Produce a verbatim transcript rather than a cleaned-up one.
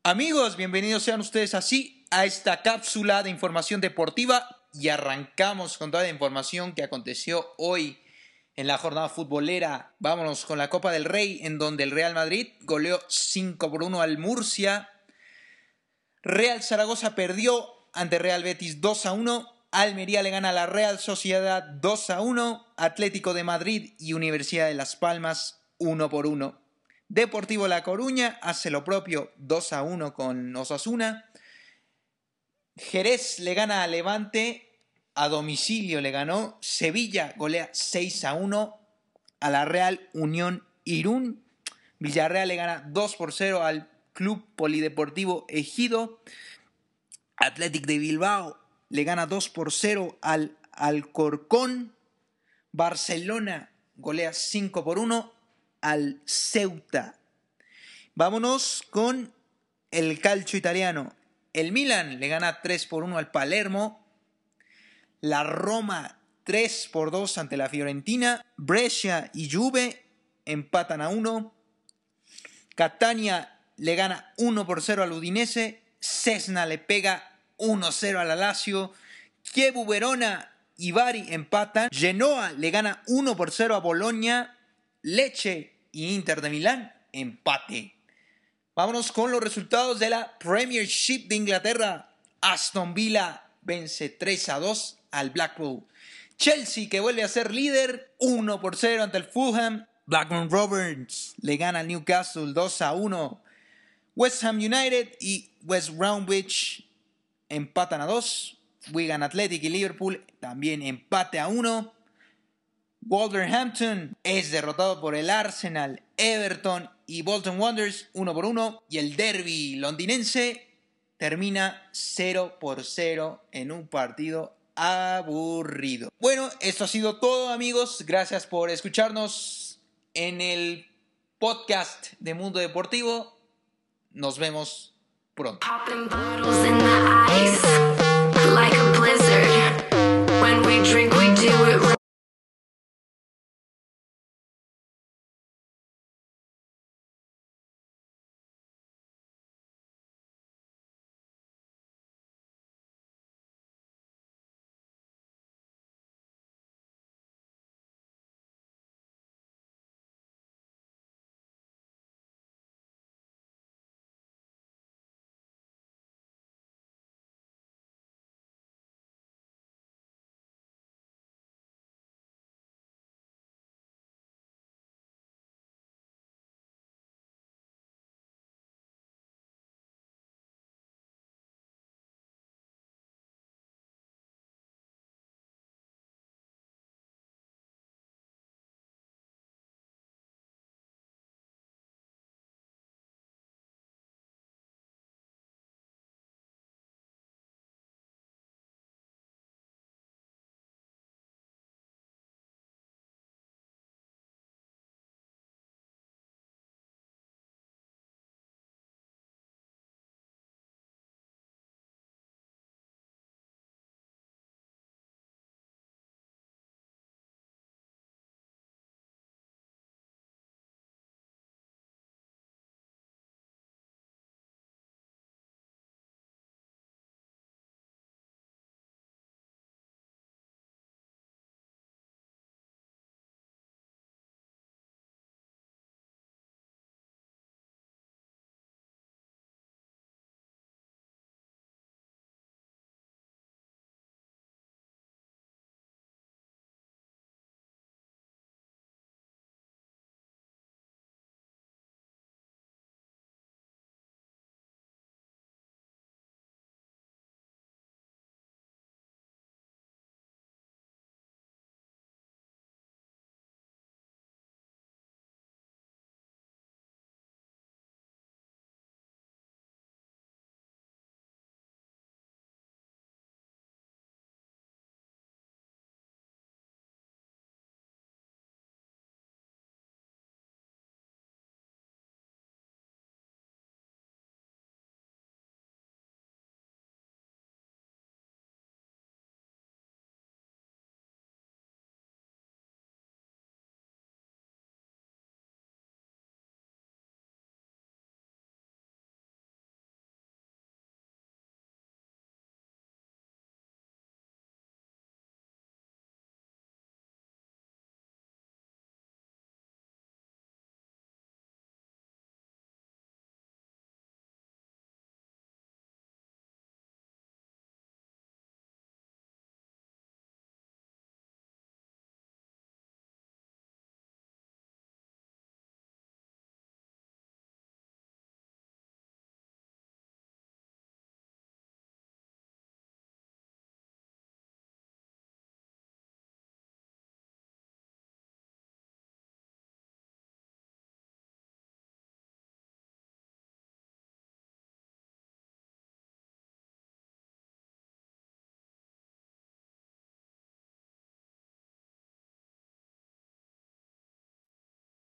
Amigos, bienvenidos sean ustedes así a esta cápsula de información deportiva y arrancamos con toda la información que aconteció hoy en la jornada futbolera. Vámonos con la Copa del Rey, en donde el Real Madrid goleó cinco por uno al Murcia. Real Zaragoza perdió ante Real Betis dos a uno. Almería le gana a la Real Sociedad dos a uno. Atlético de Madrid y Universidad de Las Palmas uno por uno. Deportivo La Coruña hace lo propio dos a uno con Osasuna. Jerez le gana a Levante, a domicilio le ganó. Sevilla golea seis a uno a la Real Unión Irún. Villarreal le gana dos por cero al Club Polideportivo Ejido. Athletic de Bilbao le gana dos por cero al Alcorcón. Barcelona golea cinco por uno al Ceuta. Vámonos con el calcio italiano. El Milan le gana tres por uno al Palermo. La Roma tres por dos ante la Fiorentina. Brescia y Juve empatan a uno. Catania le gana uno por cero al Udinese. Cesna le pega uno cero al Lazio. Chievo Verona y Bari empatan. Genoa le gana uno por cero a Bologna. Lecce y Inter de Milán empate. Vámonos con los resultados de la Premiership de Inglaterra. Aston Villa vence tres a dos al Blackpool. Chelsea, que vuelve a ser líder, uno por cero ante el Fulham. Blackburn Rovers le gana al Newcastle dos a uno. West Ham United y West Bromwich empatan a dos. Wigan Athletic y Liverpool también empate a uno. Wolverhampton es derrotado por el Arsenal, Everton y Bolton Wanderers uno por uno. Y el derbi londinense termina cero por cero en un partido aburrido. Bueno, esto ha sido todo, amigos. Gracias por escucharnos en el podcast de Mundo Deportivo. Nos vemos pronto. Popping bottles in the ice, like a blizzard. When we drink, we do it right.